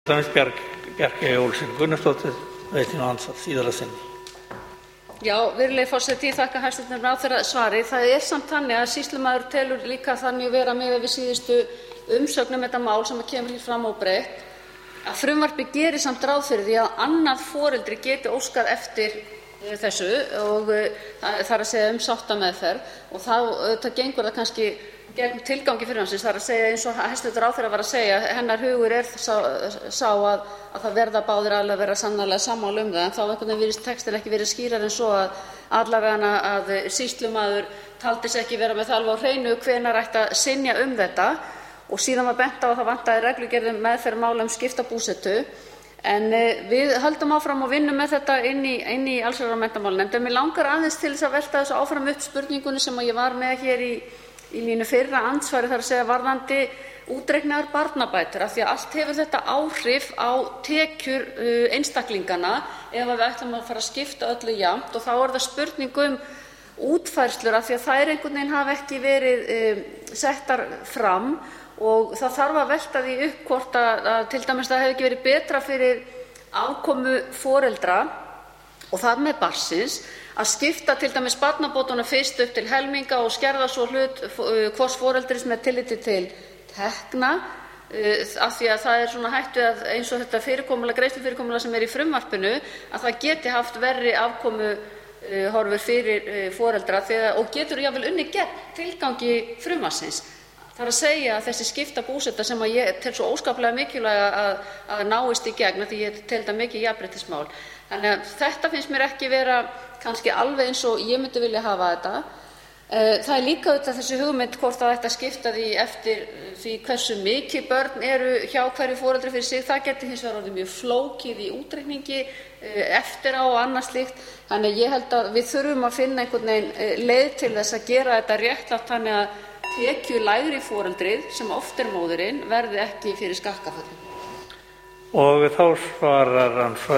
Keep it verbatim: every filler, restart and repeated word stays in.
Bjarkey Olsen Gunnarsdóttir veitir nú andsvar síðara sinni. Já, virðulegi forseti, ég þakka hæstv. ráðherra svarið. Það er samt þannig að sýslumaður telur líka þannig vera miðað við síðustu umsögn um þetta mál sem kemur hér fram óbreytt, að frumvarpið gerir samt ráð fyrir því að annað foreldri geti óskað eftir þessu og það er að segja um sáttameðferð og þá auðvitað gengur það kannski gegn tilgangi frumvarpsins, það er að segja eins og hæstv. ráðherra var að segja, hennar hugur er sá, sá að, að það verða báðir aðilar að vera sannarlega sammála um það, en þá einhvern veginn virðist textinn ekki verið skýrari en svo að allavega að sýslumaður taldi sig ekki vera með það alveg á hreinu hvenær ætti að synja um þetta og síðan var bent á að það vantaði reglugerð um meðferð mála um skipta búsetu. En við höldum áfram og vinnum með þetta inn í, inn í allsherjar- og menntamálanefnd. En mig langar aðeins til þess að velta þessu áfram upp spurningunni sem ég var með hér í, í mínu fyrra andsvari, þar að segja varðandi útreiknaðar barnabætur, af því að allt hefur þetta áhrif á tekjur uh, einstaklingana ef við ætlum að fara að skipta öllu jafnt og þá er það spurning um útfærslur af því að þær einhvern veginn hafa ekki verið um, settar fram og það þarf að velta því upp hvort að, að til dæmis það hefði ekki verið betra fyrir afkomu foreldra og þar með barnsins að skipta til dæmis barnabótunum fyrst upp til helminga og skerða svo hlut hvors foreldris með tilliti til tekna af því að það er svona hættu að eins og þetta fyrirkomulag, greiðslufyrirkomulag sem er í frumvarpinu að það geti haft verri afkomu horfur fyrir foreldra þegar, og getur jafnvel unnið gegn tilgangi frumvarpsins. Það er að segja að þessi skipta búseta sem að ég tel svo óskaplega mikilvæga að, að náist í gegn því ég tel það mikið jafnréttismál. Þannig að þetta finnst mér ekki vera kannski alveg eins og ég myndi vilja hafa þetta. Það er líka auðvitað þessi hugmynd hvort það ætti að skipta því eftir því hversu mikið börn eru hjá hverju foreldri fyrir sig. Það geti hins vegar orðið mjög flókið í útreikningi eftir á og annað slíkt. Þannig að ég held að við þurfum að finna einhvern veginn leið til þess að gera þetta réttlátt þannig að tekjulægri foreldrið sem oft er móðirin verði ekki fyrir skakkaföllum. Og þá svarar hann